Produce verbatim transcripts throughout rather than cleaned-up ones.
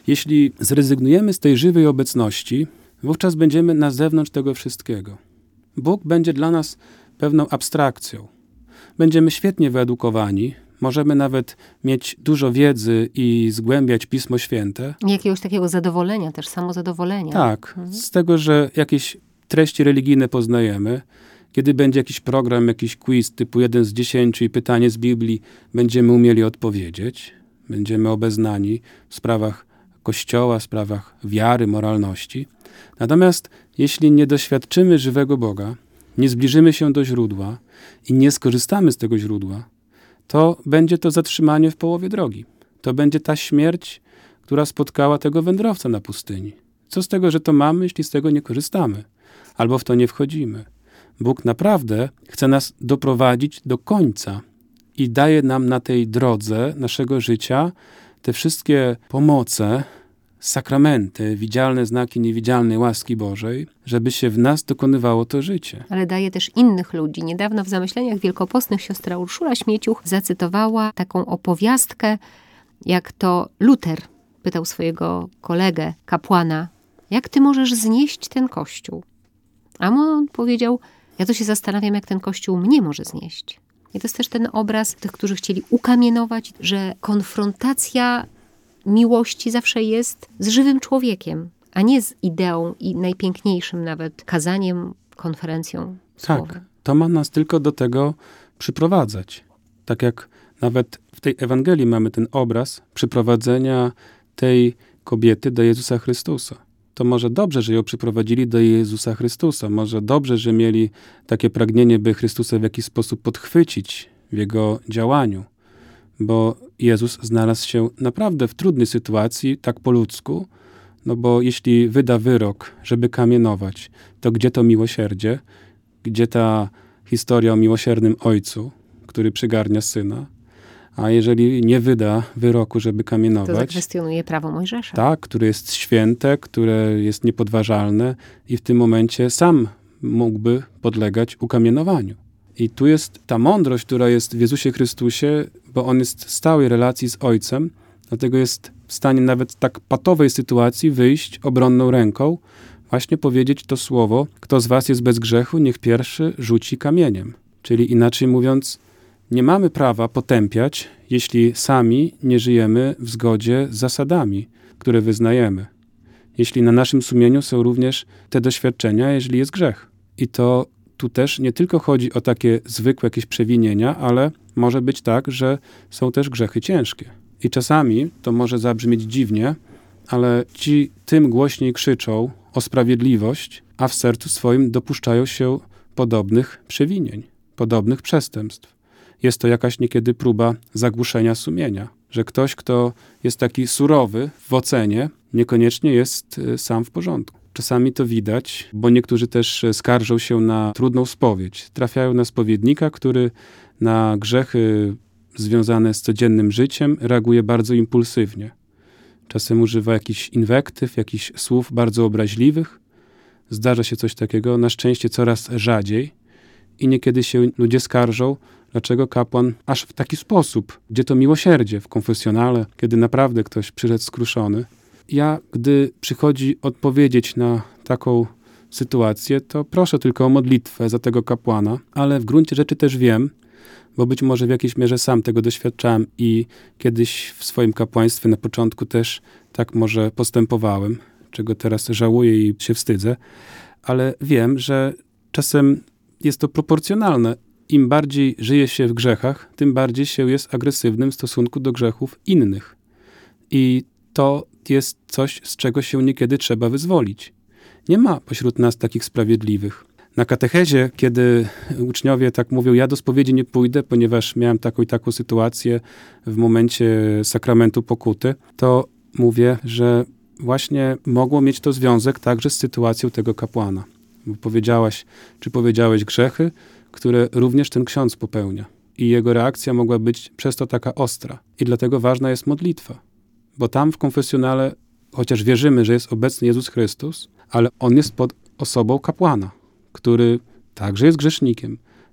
Jeśli zrezygnujemy z tej żywej obecności, wówczas będziemy na zewnątrz tego wszystkiego. Bóg będzie dla nas pewną abstrakcją. Będziemy świetnie wyedukowani, możemy nawet mieć dużo wiedzy i zgłębiać Pismo Święte. Jakiegoś takiego zadowolenia, też samozadowolenia. Tak, mhm. z tego, że jakieś treści religijne poznajemy. Kiedy będzie jakiś program, jakiś quiz typu jeden z dziesięciu i pytanie z Biblii, będziemy umieli odpowiedzieć. Będziemy obeznani w sprawach Kościoła, w sprawach wiary, moralności. Natomiast jeśli nie doświadczymy żywego Boga, nie zbliżymy się do źródła i nie skorzystamy z tego źródła, to będzie to zatrzymanie w połowie drogi. To będzie ta śmierć, która spotkała tego wędrowca na pustyni. Co z tego, że to mamy, jeśli z tego nie korzystamy? Albo w to nie wchodzimy. Bóg naprawdę chce nas doprowadzić do końca i daje nam na tej drodze naszego życia te wszystkie pomoce, sakramenty, widzialne znaki niewidzialnej łaski Bożej, żeby się w nas dokonywało to życie. Ale daje też innych ludzi. Niedawno w Zamyśleniach Wielkopostnych siostra Urszula Śmieciuch zacytowała taką opowiastkę, jak to Luter pytał swojego kolegę, kapłana, jak ty możesz znieść ten kościół? A on powiedział, ja to się zastanawiam, jak ten kościół mnie może znieść. I to jest też ten obraz tych, którzy chcieli ukamienować, że konfrontacja miłości zawsze jest z żywym człowiekiem, a nie z ideą i najpiękniejszym nawet kazaniem, konferencją, słowem. Tak, to ma nas tylko do tego przyprowadzać. Tak jak nawet w tej Ewangelii mamy ten obraz przyprowadzenia tej kobiety do Jezusa Chrystusa. To może dobrze, że ją przyprowadzili do Jezusa Chrystusa. Może dobrze, że mieli takie pragnienie, by Chrystusa w jakiś sposób podchwycić w Jego działaniu. Bo Jezus znalazł się naprawdę w trudnej sytuacji, tak po ludzku, no bo jeśli wyda wyrok, żeby kamienować, to gdzie to miłosierdzie? Gdzie ta historia o miłosiernym ojcu, który przygarnia syna? A jeżeli nie wyda wyroku, żeby kamienować... To zakwestionuje prawo Mojżesza. Tak, które jest święte, które jest niepodważalne i w tym momencie sam mógłby podlegać ukamienowaniu. I tu jest ta mądrość, która jest w Jezusie Chrystusie, bo On jest w stałej relacji z Ojcem, dlatego jest w stanie nawet w tak patowej sytuacji wyjść obronną ręką, właśnie powiedzieć to słowo, kto z was jest bez grzechu, niech pierwszy rzuci kamieniem. Czyli inaczej mówiąc, nie mamy prawa potępiać, jeśli sami nie żyjemy w zgodzie z zasadami, które wyznajemy. Jeśli na naszym sumieniu są również te doświadczenia, jeżeli jest grzech. I to tu też nie tylko chodzi o takie zwykłe jakieś przewinienia, ale może być tak, że są też grzechy ciężkie. I czasami to może zabrzmieć dziwnie, ale ci tym głośniej krzyczą o sprawiedliwość, a w sercu swoim dopuszczają się podobnych przewinień, podobnych przestępstw. Jest to jakaś niekiedy próba zagłuszenia sumienia, że ktoś, kto jest taki surowy w ocenie, niekoniecznie jest sam w porządku. Czasami to widać, bo niektórzy też skarżą się na trudną spowiedź. Trafiają na spowiednika, który na grzechy związane z codziennym życiem reaguje bardzo impulsywnie. Czasem używa jakichś inwektyw, jakichś słów bardzo obraźliwych. Zdarza się coś takiego, na szczęście coraz rzadziej. I niekiedy się ludzie skarżą, dlaczego kapłan aż w taki sposób, gdzie to miłosierdzie w konfesjonale, kiedy naprawdę ktoś przyszedł skruszony. Ja, gdy przychodzi odpowiedzieć na taką sytuację, to proszę tylko o modlitwę za tego kapłana, ale w gruncie rzeczy też wiem, bo być może w jakiejś mierze sam tego doświadczałem i kiedyś w swoim kapłaństwie na początku też tak może postępowałem, czego teraz żałuję i się wstydzę, ale wiem, że czasem jest to proporcjonalne. Im bardziej żyje się w grzechach, tym bardziej się jest agresywnym w stosunku do grzechów innych. I to jest coś, z czego się niekiedy trzeba wyzwolić. Nie ma pośród nas takich sprawiedliwych. Na katechezie, kiedy uczniowie tak mówią, ja do spowiedzi nie pójdę, ponieważ miałem taką i taką sytuację w momencie sakramentu pokuty, to mówię, że właśnie mogło mieć to związek także z sytuacją tego kapłana. Bo powiedziałaś, czy powiedziałeś grzechy, które również ten ksiądz popełnia. I jego reakcja mogła być przez to taka ostra. I dlatego ważna jest modlitwa. Bo tam w konfesjonale, chociaż wierzymy, że jest obecny Jezus Chrystus, ale On jest pod osobą kapłana, który także jest grzesznikiem,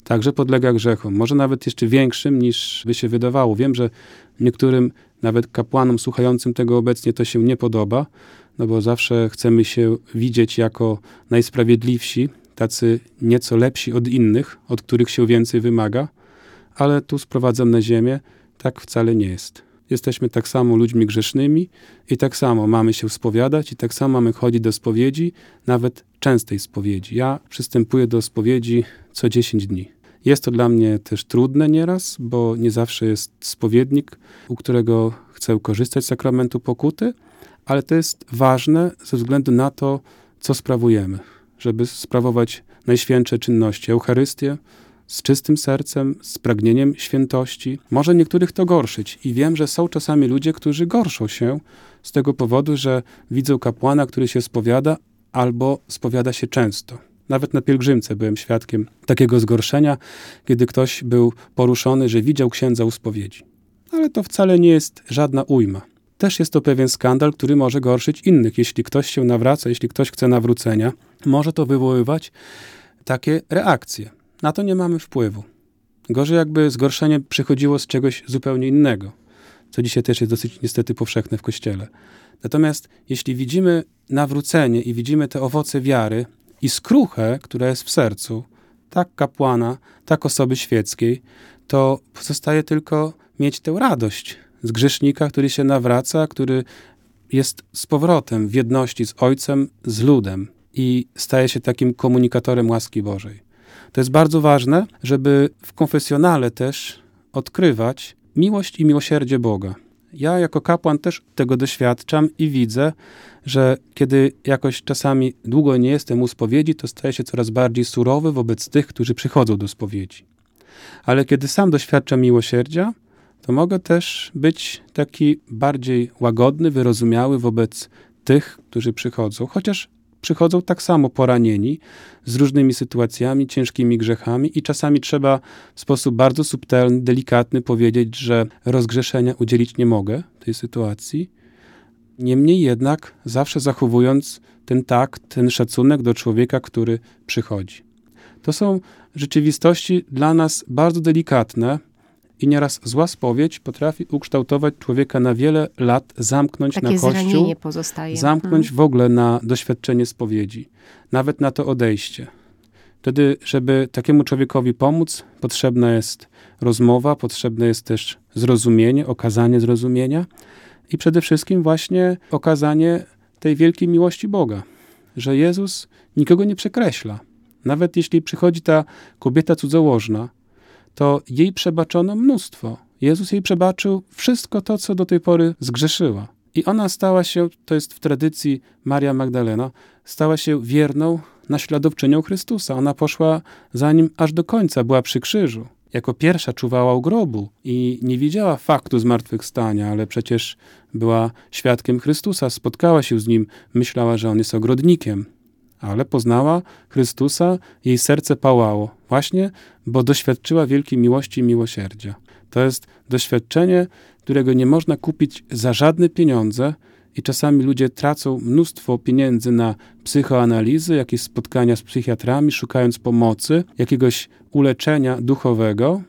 także podlega grzechom. Może nawet jeszcze większym niż by się wydawało. Wiem, że niektórym, nawet kapłanom słuchającym tego obecnie, to się nie podoba, no bo zawsze chcemy się widzieć jako najsprawiedliwsi, tacy nieco lepsi od innych, od których się więcej wymaga, ale tu sprowadzam na ziemię, tak wcale nie jest. Jesteśmy tak samo ludźmi grzesznymi i tak samo mamy się spowiadać i tak samo mamy chodzić do spowiedzi, nawet częstej spowiedzi. Ja przystępuję do spowiedzi co dziesięć dni. Jest to dla mnie też trudne nieraz, bo nie zawsze jest spowiednik, u którego chcę korzystać z sakramentu pokuty, ale to jest ważne ze względu na to, co sprawujemy, żeby sprawować najświętsze czynności, Eucharystię, z czystym sercem, z pragnieniem świętości. Może niektórych to gorszyć i wiem, że są czasami ludzie, którzy gorszą się z tego powodu, że widzą kapłana, który się spowiada albo spowiada się często. Nawet na pielgrzymce byłem świadkiem takiego zgorszenia, kiedy ktoś był poruszony, że widział księdza u spowiedzi. Ale to wcale nie jest żadna ujma. Też jest to pewien skandal, który może gorszyć innych. Jeśli ktoś się nawraca, jeśli ktoś chce nawrócenia, może to wywoływać takie reakcje. Na to nie mamy wpływu. Gorzej jakby zgorszenie przychodziło z czegoś zupełnie innego, co dzisiaj też jest dosyć niestety powszechne w Kościele. Natomiast jeśli widzimy nawrócenie i widzimy te owoce wiary i skruchę, która jest w sercu, tak kapłana, tak osoby świeckiej, to pozostaje tylko mieć tę radość z grzesznika, który się nawraca, który jest z powrotem w jedności z Ojcem, z ludem i staje się takim komunikatorem łaski Bożej. To jest bardzo ważne, żeby w konfesjonale też odkrywać miłość i miłosierdzie Boga. Ja jako kapłan też tego doświadczam i widzę, że kiedy jakoś czasami długo nie jestem u spowiedzi, to staję się coraz bardziej surowy wobec tych, którzy przychodzą do spowiedzi. Ale kiedy sam doświadczam miłosierdzia, to mogę też być taki bardziej łagodny, wyrozumiały wobec tych, którzy przychodzą. Chociaż przychodzą tak samo poranieni, z różnymi sytuacjami, ciężkimi grzechami i czasami trzeba w sposób bardzo subtelny, delikatny powiedzieć, że rozgrzeszenia udzielić nie mogę w tej sytuacji. Niemniej jednak zawsze zachowując ten takt, ten szacunek do człowieka, który przychodzi. To są rzeczywistości dla nas bardzo delikatne i nieraz zła spowiedź potrafi ukształtować człowieka na wiele lat, zamknąć Takie na Kościół, zranienie pozostaje. zamknąć hmm. w ogóle na doświadczenie spowiedzi, nawet na to odejście. Wtedy, żeby takiemu człowiekowi pomóc, potrzebna jest rozmowa, potrzebne jest też zrozumienie, okazanie zrozumienia i przede wszystkim właśnie okazanie tej wielkiej miłości Boga, że Jezus nikogo nie przekreśla. Nawet jeśli przychodzi ta kobieta cudzołożna, to jej przebaczono mnóstwo. Jezus jej przebaczył wszystko to, co do tej pory zgrzeszyła. I ona stała się, to jest w tradycji Maria Magdalena, stała się wierną naśladowczynią Chrystusa. Ona poszła za Nim aż do końca, była przy krzyżu. Jako pierwsza czuwała u grobu i nie widziała faktu zmartwychwstania, ale przecież była świadkiem Chrystusa, spotkała się z Nim, myślała, że On jest ogrodnikiem. Ale poznała Chrystusa, jej serce pałało. Właśnie, bo doświadczyła wielkiej miłości i miłosierdzia. To jest doświadczenie, którego nie można kupić za żadne pieniądze i czasami ludzie tracą mnóstwo pieniędzy na psychoanalizy, jakieś spotkania z psychiatrami, szukając pomocy, jakiegoś uleczenia duchowego,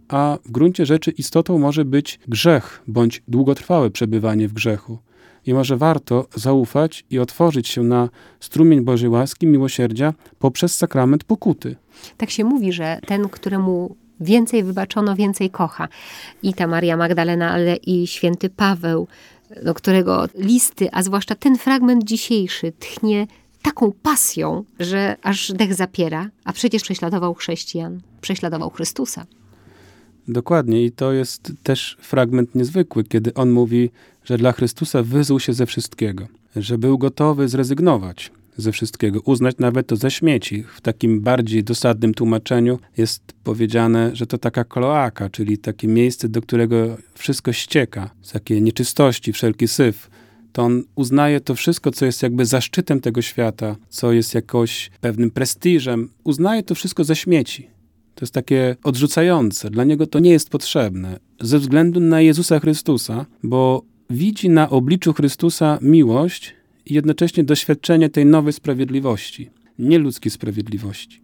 a w gruncie rzeczy istotą może być grzech bądź długotrwałe przebywanie w grzechu. I może warto zaufać i otworzyć się na strumień Bożej łaski, miłosierdzia poprzez sakrament pokuty. Tak się mówi, że ten, któremu więcej wybaczono, więcej kocha. I ta Maria Magdalena, ale i święty Paweł, do którego listy, a zwłaszcza ten fragment dzisiejszy, tchnie taką pasją, że aż dech zapiera, a przecież prześladował chrześcijan, prześladował Chrystusa. Dokładnie i to jest też fragment niezwykły, kiedy on mówi, że dla Chrystusa wyzuł się ze wszystkiego, że był gotowy zrezygnować ze wszystkiego, uznać nawet to za śmieci. W takim bardziej dosadnym tłumaczeniu jest powiedziane, że to taka kloaka, czyli takie miejsce, do którego wszystko ścieka, takie nieczystości, wszelki syf. To on uznaje to wszystko, co jest jakby zaszczytem tego świata, co jest jakoś pewnym prestiżem, uznaje to wszystko za śmieci. To jest takie odrzucające. Dla niego to nie jest potrzebne. Ze względu na Jezusa Chrystusa, bo widzi na obliczu Chrystusa miłość i jednocześnie doświadczenie tej nowej sprawiedliwości. Nie ludzkiej sprawiedliwości,